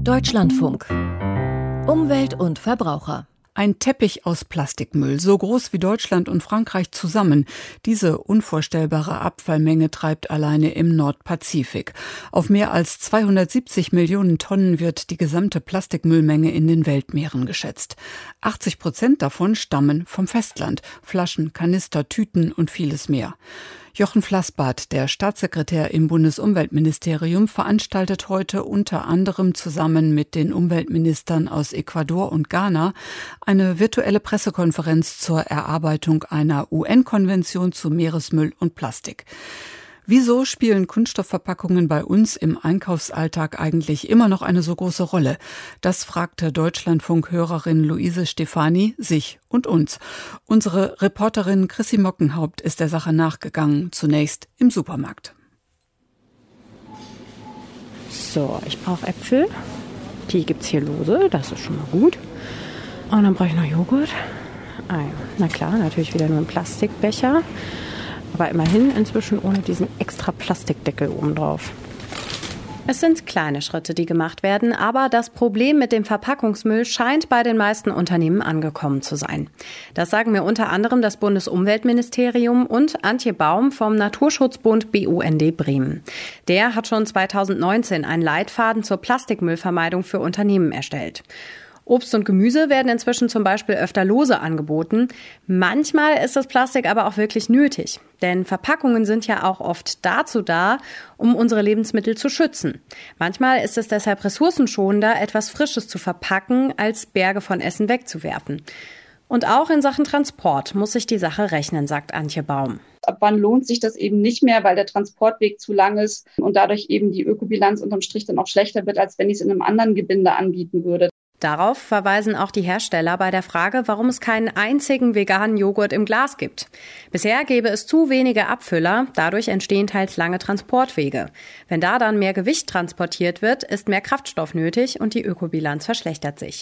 Deutschlandfunk. Umwelt und Verbraucher. Ein Teppich aus Plastikmüll, so groß wie Deutschland und Frankreich zusammen. Diese unvorstellbare Abfallmenge treibt alleine im Nordpazifik. Auf mehr als 270 Millionen Tonnen wird die gesamte Plastikmüllmenge in den Weltmeeren geschätzt. 80% davon stammen vom Festland. Flaschen, Kanister, Tüten und vieles mehr. Jochen Flassbart, der Staatssekretär im Bundesumweltministerium, veranstaltet heute unter anderem zusammen mit den Umweltministern aus Ecuador und Ghana eine virtuelle Pressekonferenz zur Erarbeitung einer UN-Konvention zu Meeresmüll und Plastik. Wieso spielen Kunststoffverpackungen bei uns im Einkaufsalltag eigentlich immer noch eine so große Rolle? Das fragte Deutschlandfunk-Hörerin Luise Stefani sich und uns. Unsere Reporterin Chrissy Mockenhaupt ist der Sache nachgegangen, zunächst im Supermarkt. So, ich brauche Äpfel. Die gibt's hier lose, das ist schon mal gut. Und dann brauche ich noch Joghurt. Na klar, natürlich wieder nur ein Plastikbecher. Aber immerhin inzwischen ohne diesen extra Plastikdeckel obendrauf. Es sind kleine Schritte, die gemacht werden, aber das Problem mit dem Verpackungsmüll scheint bei den meisten Unternehmen angekommen zu sein. Das sagen mir unter anderem das Bundesumweltministerium und Antje Baum vom Naturschutzbund BUND Bremen. Der hat schon 2019 einen Leitfaden zur Plastikmüllvermeidung für Unternehmen erstellt. Obst und Gemüse werden inzwischen zum Beispiel öfter lose angeboten. Manchmal ist das Plastik aber auch wirklich nötig. Denn Verpackungen sind ja auch oft dazu da, um unsere Lebensmittel zu schützen. Manchmal ist es deshalb ressourcenschonender, etwas Frisches zu verpacken, als Berge von Essen wegzuwerfen. Und auch in Sachen Transport muss sich die Sache rechnen, sagt Antje Baum. Ab wann lohnt sich das eben nicht mehr, weil der Transportweg zu lang ist und dadurch eben die Ökobilanz unterm Strich dann auch schlechter wird, als wenn ich es in einem anderen Gebinde anbieten würde. Darauf verweisen auch die Hersteller bei der Frage, warum es keinen einzigen veganen Joghurt im Glas gibt. Bisher gäbe es zu wenige Abfüller, dadurch entstehen teils lange Transportwege. Wenn da dann mehr Gewicht transportiert wird, ist mehr Kraftstoff nötig und die Ökobilanz verschlechtert sich.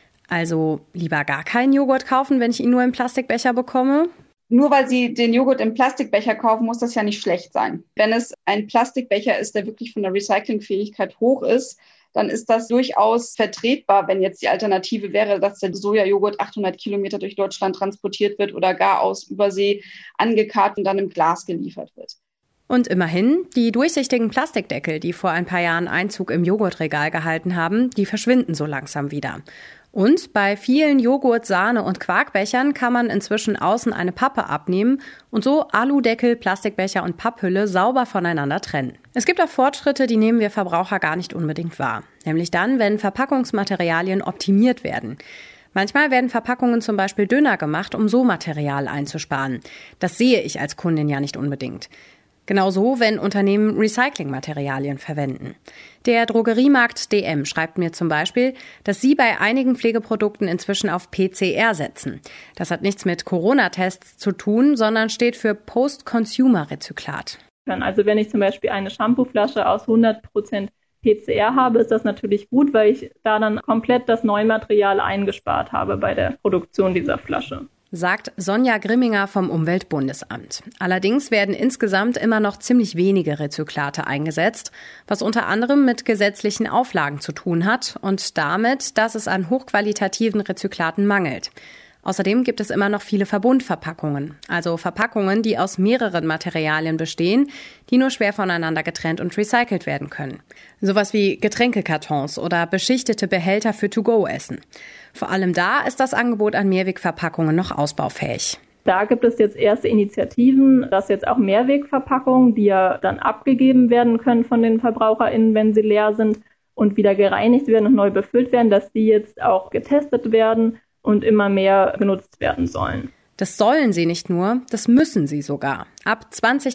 Also lieber gar keinen Joghurt kaufen, wenn ich ihn nur im Plastikbecher bekomme? Nur weil Sie den Joghurt im Plastikbecher kaufen, muss das ja nicht schlecht sein. Wenn es ein Plastikbecher ist, der wirklich von der Recyclingfähigkeit hoch ist, dann ist das durchaus vertretbar, wenn jetzt die Alternative wäre, dass der Sojajoghurt 800 Kilometer durch Deutschland transportiert wird oder gar aus Übersee angekarrt und dann im Glas geliefert wird. Und immerhin, die durchsichtigen Plastikdeckel, die vor ein paar Jahren Einzug im Joghurtregal gehalten haben, die verschwinden so langsam wieder. Und bei vielen Joghurt-, Sahne- und Quarkbechern kann man inzwischen außen eine Pappe abnehmen und so Aludeckel, Plastikbecher und Papphülle sauber voneinander trennen. Es gibt auch Fortschritte, die nehmen wir Verbraucher gar nicht unbedingt wahr. Nämlich dann, wenn Verpackungsmaterialien optimiert werden. Manchmal werden Verpackungen zum Beispiel dünner gemacht, um so Material einzusparen. Das sehe ich als Kundin ja nicht unbedingt. Genauso, wenn Unternehmen Recyclingmaterialien verwenden. Der Drogeriemarkt DM schreibt mir zum Beispiel, dass sie bei einigen Pflegeprodukten inzwischen auf PCR setzen. Das hat nichts mit Corona-Tests zu tun, sondern steht für Post-Consumer-Rezyklat. Also wenn ich zum Beispiel eine Shampooflasche aus 100% PCR habe, ist das natürlich gut, weil ich da dann komplett das Neumaterial eingespart habe bei der Produktion dieser Flasche. Sagt Sonja Grimminger vom Umweltbundesamt. Allerdings werden insgesamt immer noch ziemlich wenige Rezyklate eingesetzt, was unter anderem mit gesetzlichen Auflagen zu tun hat und damit, dass es an hochqualitativen Rezyklaten mangelt. Außerdem gibt es immer noch viele Verbundverpackungen, also Verpackungen, die aus mehreren Materialien bestehen, die nur schwer voneinander getrennt und recycelt werden können. Sowas wie Getränkekartons oder beschichtete Behälter für To-Go-Essen. Vor allem da ist das Angebot an Mehrwegverpackungen noch ausbaufähig. Da gibt es jetzt erste Initiativen, dass jetzt auch Mehrwegverpackungen, die ja dann abgegeben werden können von den VerbraucherInnen, wenn sie leer sind und wieder gereinigt werden und neu befüllt werden, dass die jetzt auch getestet werden und immer mehr genutzt werden sollen. Das sollen sie nicht nur, das müssen sie sogar. Ab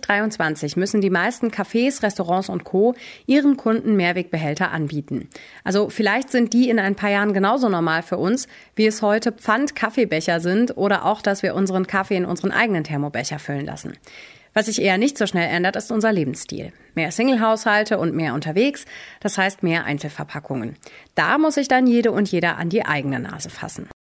2023 müssen die meisten Cafés, Restaurants und Co. ihren Kunden Mehrwegbehälter anbieten. Also vielleicht sind die in ein paar Jahren genauso normal für uns, wie es heute Pfand-Kaffeebecher sind oder auch, dass wir unseren Kaffee in unseren eigenen Thermobecher füllen lassen. Was sich eher nicht so schnell ändert, ist unser Lebensstil. Mehr Single-Haushalte und mehr unterwegs, das heißt mehr Einzelverpackungen. Da muss sich dann jede und jeder an die eigene Nase fassen.